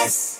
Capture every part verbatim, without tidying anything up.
S.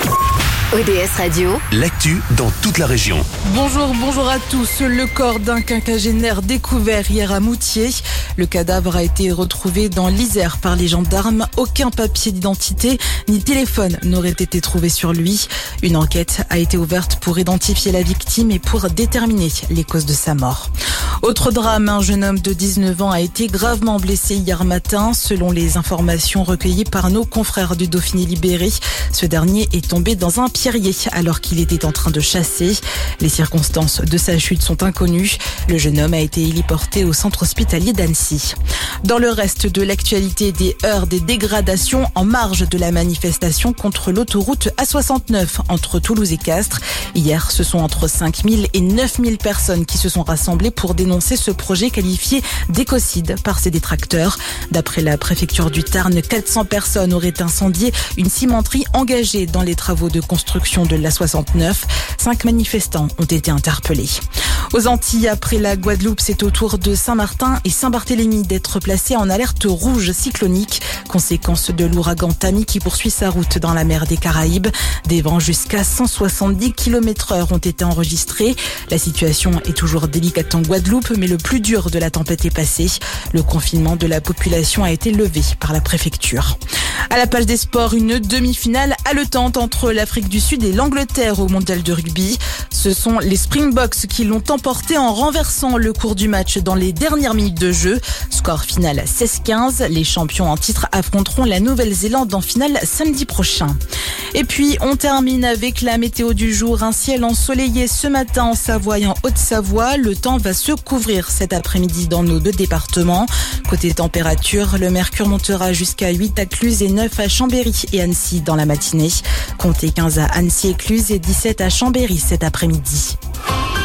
O D S Radio, l'actu dans toute la région. Bonjour, bonjour à tous. Le corps d'un quinquagénaire découvert hier à Moutier. Le cadavre a été retrouvé dans l'Isère par les gendarmes. Aucun papier d'identité ni téléphone n'aurait été trouvé sur lui. Une enquête a été ouverte pour identifier la victime et pour déterminer les causes de sa mort. Autre drame, un jeune homme de dix-neuf ans a été gravement blessé hier matin. Selon les informations recueillies par nos confrères du Dauphiné libéré, ce dernier est tombé dans un pierrier alors qu'il était en train de chasser. Les circonstances de sa chute sont inconnues. Le jeune homme a été héliporté au centre hospitalier d'Annecy. Dans le reste de l'actualité, des heurts, des dégradations en marge de la manifestation contre l'autoroute A soixante-neuf entre Toulouse et Castres. Hier, ce sont entre cinq mille et neuf mille personnes qui se sont rassemblées pour dénoncer ce projet qualifié d'écocide par ses détracteurs. D'après la préfecture du Tarn, quatre cents personnes auraient incendié une cimenterie engagée dans les travaux de construction de l'A soixante-neuf. Cinq manifestants ont été interpellés. Aux Antilles, après la Guadeloupe, c'est au tour de Saint-Martin et Saint-Barthélemy d'être placés en alerte rouge cyclonique. Conséquence de l'ouragan Tammy qui poursuit sa route dans la mer des Caraïbes. Des vents jusqu'à cent soixante-dix kilomètres heure ont été enregistrés. La situation est toujours délicate en Guadeloupe, mais le plus dur de la tempête est passé. Le confinement de la population a été levé par la préfecture. À la page des sports, une demi-finale haletante entre l'Afrique du Sud et l'Angleterre au mondial de rugby. Ce sont les Springboks qui l'ont emporté en renversant le cours du match dans les dernières minutes de jeu. Score final seize quinze. Les champions en titre affronteront la Nouvelle-Zélande en finale samedi prochain. Et puis, on termine avec la météo du jour. Un ciel ensoleillé ce matin en Savoie et en Haute-Savoie. Le temps va se couvrir cet après-midi dans nos deux départements. Côté température, le mercure montera jusqu'à huit à Cluses et neuf à Chambéry et Annecy dans la matinée. Comptez quinze à Annecy et Cluses et dix-sept à Chambéry cet après-midi.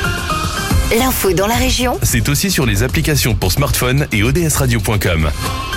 L'info dans la région, C'est aussi sur les applications pour smartphone et O D S radio point com.